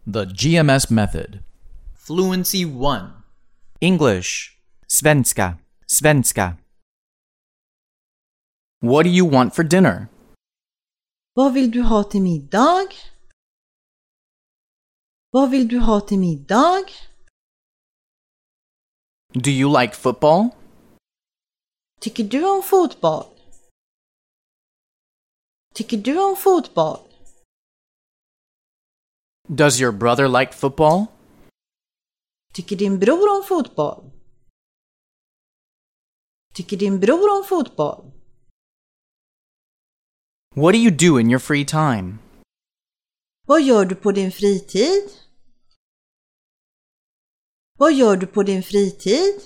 The GMS Method. Fluency 1. English. Svenska. Svenska. What do you want for dinner? Vad vill du ha till middag? Vad vill du ha till middag? Do you like football? Tycker du om fotboll? Tycker du om fotboll? Does your brother like football? Tycker din bror om fotboll? Tycker din bror om fotboll? What do you do in your free time? Vad gör du på din fritid? Vad gör du på din fritid?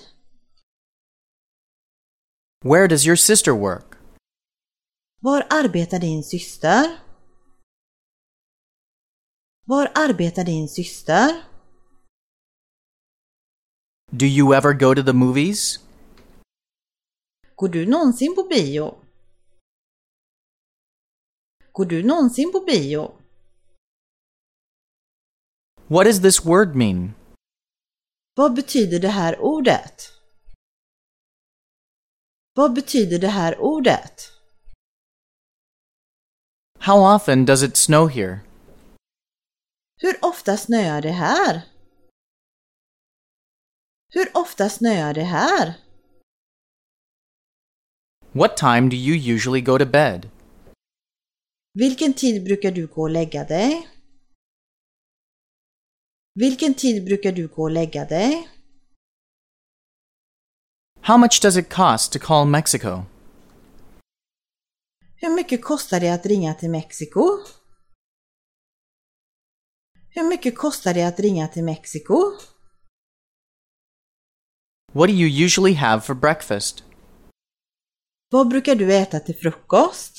Where does your sister work? Var arbetar din syster? Var arbetar din syster? Do you ever go to the movies? Går du någonsin på bio? Går du någonsin på bio? What does this word mean? Vad betyder det här ordet? Vad betyder det här ordet? How often does it snow here? Hur ofta snöar det här? Hur ofta snöar det här? What time do you usually go to bed? Vilken tid brukar du gå och lägga dig? Vilken tid brukar du gå och lägga dig? How much does it cost to call Mexico? Hur mycket kostar det att ringa till Mexiko? Hur mycket kostar det att ringa till Mexiko? What do you usually have for breakfast? Vad brukar du äta till frukost?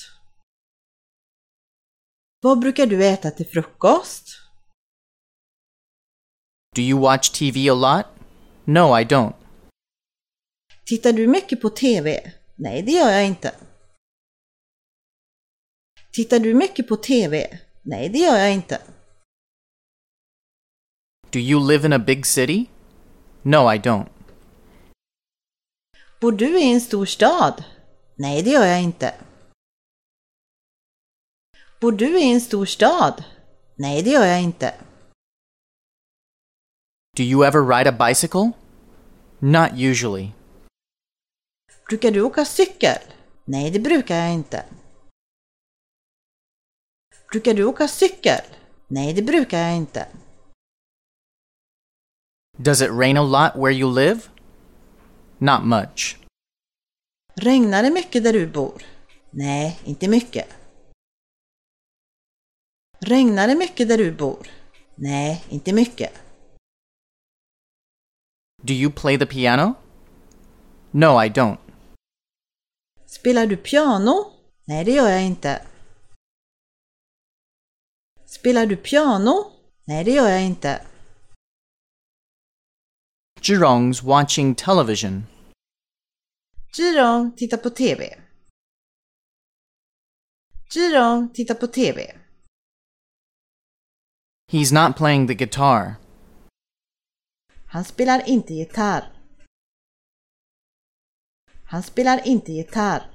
Vad brukar du äta till frukost? Do you watch TV a lot? No, I don't. Tittar du mycket på TV? Nej, det gör jag inte. Tittar du mycket på TV? Nej, det gör jag inte. Do you live in a big city? No, I don't. Bor du i en stor stad? Nej, det gör jag inte. Bor du i en stor stad? Nej, det gör jag inte. Do you ever ride a bicycle? Not usually. Brukar du åka cykel? Nej, det brukar jag inte. Brukar du åka cykel? Nej, det brukar jag inte. Does it rain a lot where you live? Not much. Regnar det mycket där du bor? Nej, inte mycket. Regnar det mycket där du bor? Nej, inte mycket. Do you play the piano? No, I don't. Spelar du piano? Nej, det gör jag inte. Spelar du piano? Nej, det gör jag inte. Jirong's watching television. Jirong tittar på TV. Jirong tittar på TV. He's not playing the guitar. Han spelar inte gitarr. Han spelar inte gitarr.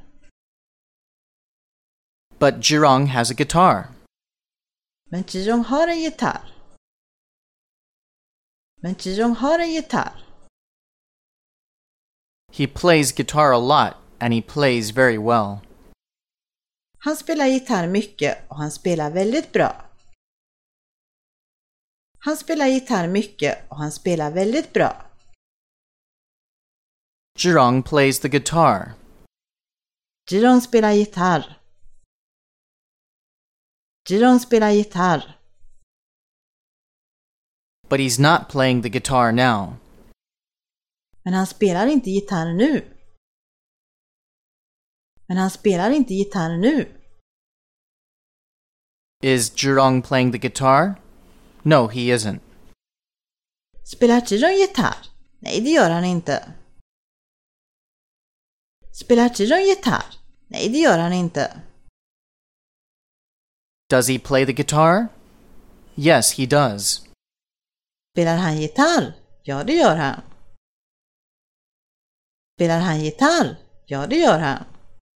But Jirong has a guitar. Men Jirong har en gitarr. Men Jirong har en gitarr. He plays guitar a lot, and he plays very well. Han spelar gitarr mycket och han spelar väldigt bra. Han spelar gitarr mycket och han spelar väldigt bra. Jirong plays the guitar. Jirong spelar gitarr. Jirong spelar gitarr. But he's not playing the guitar now. Men han spelar inte gitarr nu. Men han spelar inte gitarr nu. Is Jirong playing the guitar? No, he isn't. Spelar Jirong gitarr? Nej, det gör han inte. Spelar Jirong gitarr? Nej, det gör han inte. Does he play the guitar? Yes, he does. Spelar han gitarr? Ja, det gör han. Spelar han gitarr? Ja, det gör han.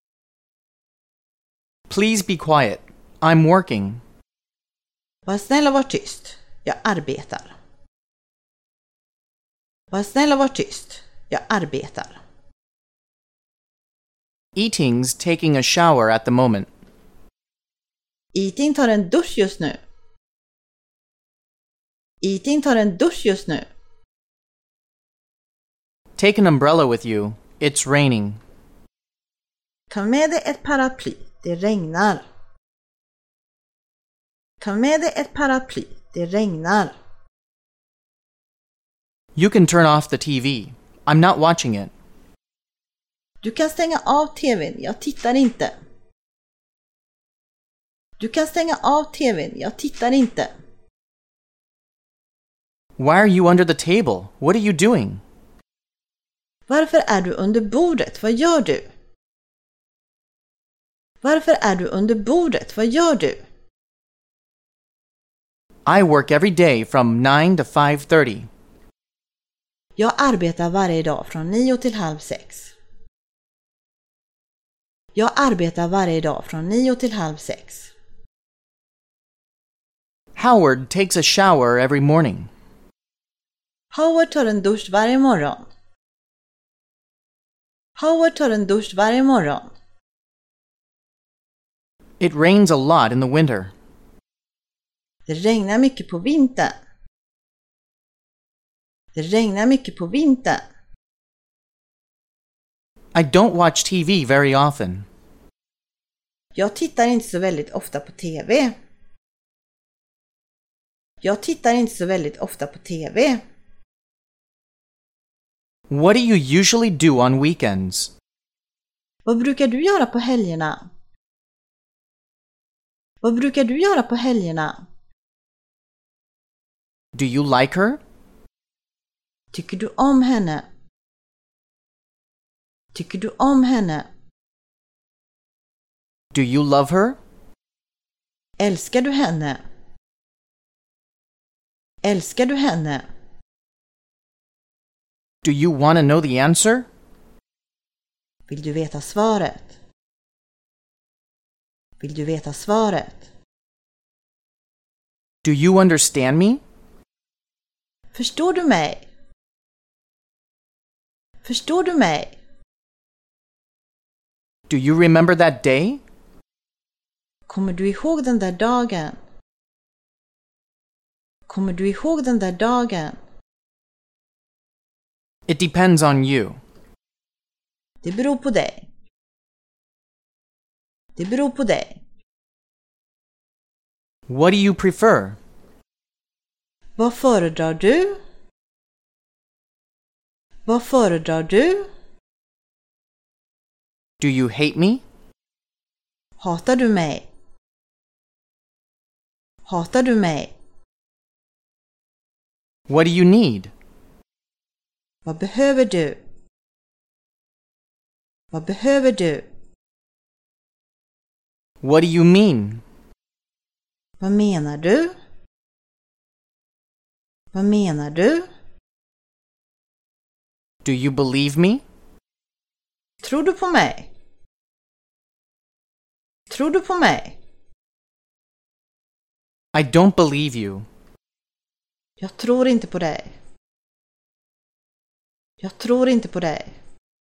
Please be quiet. I'm working. Var snäll och var tyst. Jag arbetar. Var snäll och var tyst. Jag arbetar. Eating's taking a shower at the moment. Eating tar en dusch just nu. Eating tar en dusch just nu. Take an umbrella with you. It's raining. Ta med dig ett paraply. Det regnar. Ta med dig ett paraply. Det regnar. You can turn off the TV. I'm not watching it. Du kan stänga av tvn. Jag tittar inte. Du kan stänga av tvn. Jag tittar inte. Why are you under the table? What are you doing? Varför är du under bordet? Vad gör du? Varför är du under bordet? Vad gör du? I work every day from 9 to 5:30. Jag arbetar varje dag från 9 till halv 6. Jag arbetar varje dag från 9 till halv 6. Howard takes a shower every morning. Howard tar en dusch varje morgon. Howard tar en dusch varje morgon. It rains a lot in the winter. Det regnar mycket på vintern. Det regnar mycket på vintern. I don't watch TV very often. Jag tittar inte så väldigt ofta på TV. Jag tittar inte så väldigt ofta på TV. What do you usually do on weekends? Vad brukar du göra på helgerna? Vad brukar du göra på helgerna? Do you like her? Tycker du om henne? Tycker du om henne? Do you love her? Älskar du henne? Älskar du henne? Do you want to know the answer? Vill du veta svaret? Vill du veta svaret? Do you understand me? Förstår du mig? Förstår du mig? Do you remember that day? Kommer du ihåg den där dagen? Kommer du ihåg den där dagen? It depends on you. Det beror på dig. Det beror på dig. What do you prefer? Vad föredrar du? Vad föredrar du? Do you hate me? Hatar du mig? Hatar du mig? What do you need? Vad behöver du? Vad behöver du? What do you mean? Vad menar du? Vad menar du? Do you believe me? Tror du på mig? Tror du på mig? I don't believe you. Jag tror inte på dig. Jag tror inte på dig.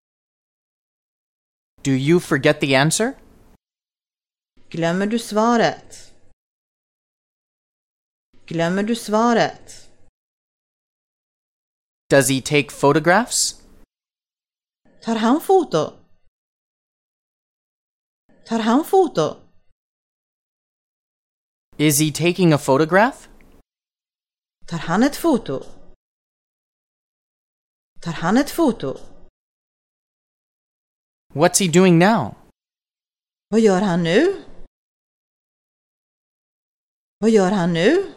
Do you forget the answer? Glömmer du svaret? Glömmer du svaret? Does he take photographs? Tar han foto? Tar han foto? Is he taking a photograph? Tar han ett foto? Tar han ett foto? What's he doing now? Vad gör han nu? Vad gör han nu?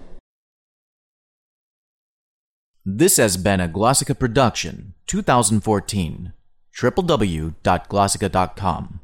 This has been a Glossica production, 2014. www.glossica.com